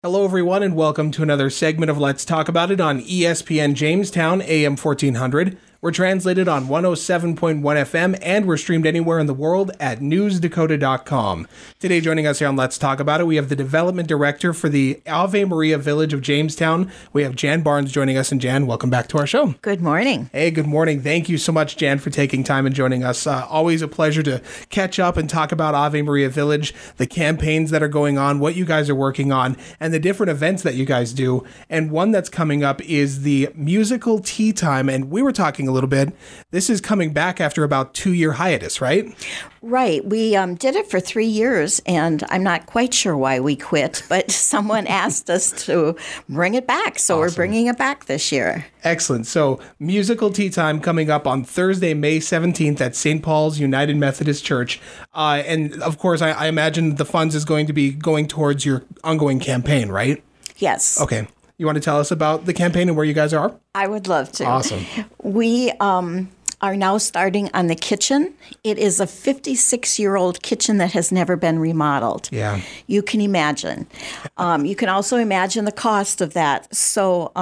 Hello, everyone, and welcome to another segment of Let's Talk About It on ESPN Jamestown, AM 1400. We're translated on 107.1 FM, and we're streamed anywhere in the world at newsdakota.com. Today, joining us here on Let's Talk About It, we have the Development Director for the Ave Maria Village of Jamestown. We have Jan Barnes joining us, and Jan, welcome back to our show. Good morning. Hey, good morning. Thank you so much, Jan, for taking time and joining us. Always a pleasure to catch up and talk about Ave Maria Village, the campaigns that are going on, what you guys are working on, and the different events that you guys do. And one that's coming up is the musical tea time, and we were talking a little bit. This is coming back after about 2-year hiatus, right? Right. We did it for 3 years, and I'm not quite sure why we quit, but someone asked us to bring it back, so We're bringing it back this year. Excellent. So musical tea time coming up on Thursday, May 17th at St. Paul's United Methodist Church. And of course, I imagine the funds is going to be going towards your ongoing campaign, right? Yes. Okay. You want to tell us about the campaign and where you guys are? I would love to. Awesome. We are now starting on the kitchen. It is a 56-year-old kitchen that has never been remodeled. Yeah. You can imagine. You can also imagine the cost of that. So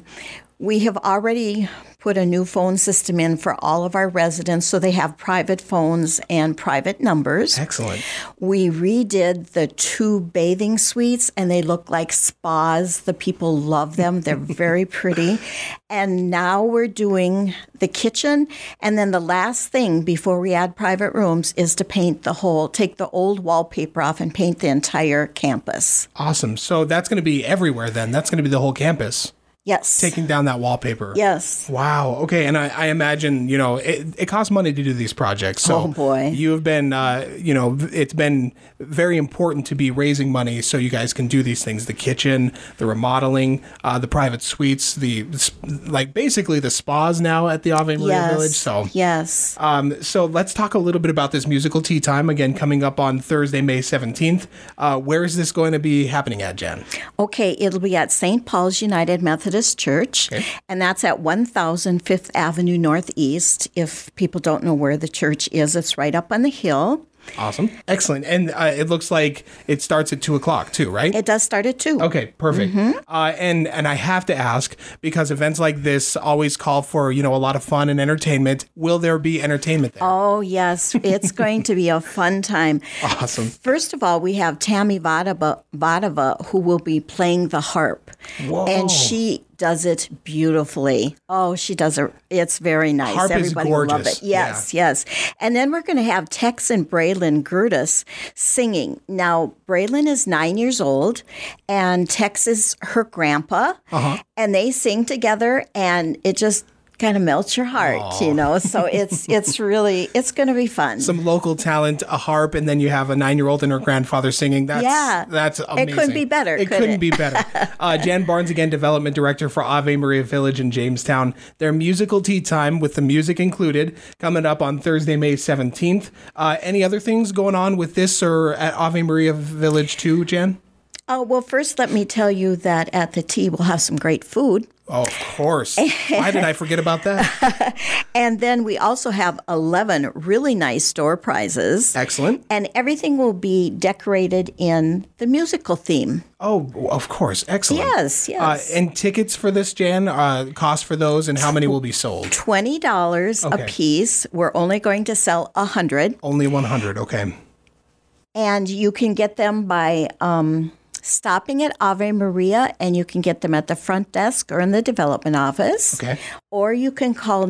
we have already put a new phone system in for all of our residents so they have private phones and private numbers. Excellent. We redid the 2 bathing suites, and they look like spas. The people love them. They're very pretty. And now we're doing the kitchen. And then the last thing before we add private rooms is to take the old wallpaper off and paint the entire campus. Awesome. So that's going to be everywhere then. That's going to be the whole campus. Yes. Taking down that wallpaper. Yes. Wow. Okay. And I imagine, it costs money to do these projects. So oh, boy. You have been, it's been very important to be raising money so you guys can do these things. The kitchen, the remodeling, the private suites, basically the spas now at the Ave Maria Village. So, yes. So let's talk a little bit about this musical tea time, again, coming up on Thursday, May 17th. Where is this going to be happening at, Jan? Okay. It'll be at St. Paul's United Methodist Church, okay. And that's at 1000 5th Avenue Northeast. If people don't know where the church is, it's right up on the hill. Awesome. Excellent. And it looks like it starts at 2:00 too, right? It does start at 2. Okay, perfect. Mm-hmm. And I have to ask, because events like this always call for, a lot of fun and entertainment. Will there be entertainment there? Oh, yes. It's going to be a fun time. Awesome. First of all, we have Tammy Vadava, who will be playing the harp. Whoa. And she does it beautifully. Oh, she does it. It's very nice. Harp Everybody is gorgeous. will love it. Yes, yeah. Yes. And then we're going to have Tex and Braylon Gertis singing. Now, Braylon is 9 years old, and Tex is her grandpa, and they sing together, and it just kind of melts your heart, So it's going to be fun. Some local talent, a harp, and then you have a 9-year-old and her grandfather singing. That's amazing. It couldn't be better. It couldn't be better. Jan Barnes, again, Development Director for Ave Maria Village in Jamestown. Their musical tea time with the music included coming up on Thursday, May 17th. Any other things going on with this or at Ave Maria Village too, Jan? Well, first let me tell you that at the tea we'll have some great food. Oh, of course. Why did I forget about that? And then we also have 11 really nice store prizes. Excellent. And everything will be decorated in the musical theme. Oh, of course. Excellent. Yes. And tickets for this, Jan, cost for those, and how many will be sold? $20 a piece. We're only going to sell 100. Only 100, okay. And you can get them by stopping at Ave Maria, and you can get them at the front desk or in the development office. Okay. Or you can call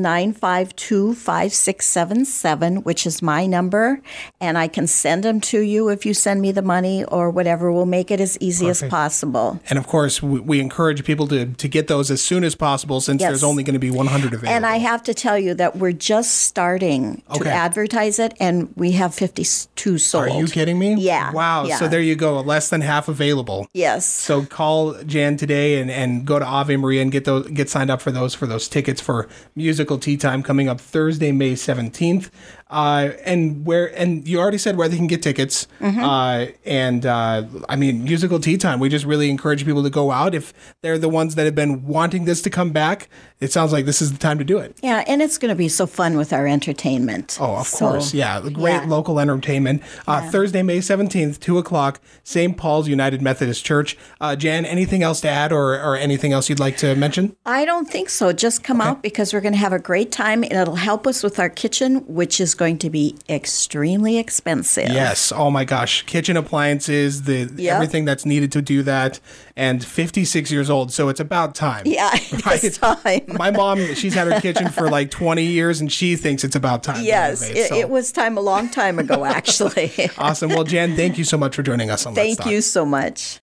952-5677, which is my number, and I can send them to you if you send me the money or whatever. We'll make it as easy as possible. And of course, we encourage people to get those as soon as possible since there's only going to be 100 available. And I have to tell you that we're just starting to advertise it, and we have 52 sold. Are you kidding me? Yeah. Wow. Yeah. So there you go. Less than half available. Yes. So call Jan today and go to Ave Maria and get signed up for those tickets for musical tea time coming up Thursday, May 17th. And you already said where they can get tickets. Musical Tea Time. We just really encourage people to go out if they're the ones that have been wanting this to come back. It sounds like this is the time to do it. Yeah, and it's going to be so fun with our entertainment. Oh, of course. Yeah, great local entertainment. Thursday, May 17th, 2 o'clock, St. Paul's United Methodist Church. Jan, anything else to add or anything else you'd like to mention? I don't think so. Just come out because we're going to have a great time, and it'll help us with our kitchen, which is going to be extremely expensive. Yes. Oh, my gosh. Kitchen appliances, everything that's needed to do that, and 56 years old, so it's about time. Yeah, it's time. My mom, she's had her kitchen for like 20 years, and she thinks it's about time. Yes, it was time a long time ago, actually. Awesome. Well, Jan, thank you so much for joining us on Let's Talk. Thank you so much.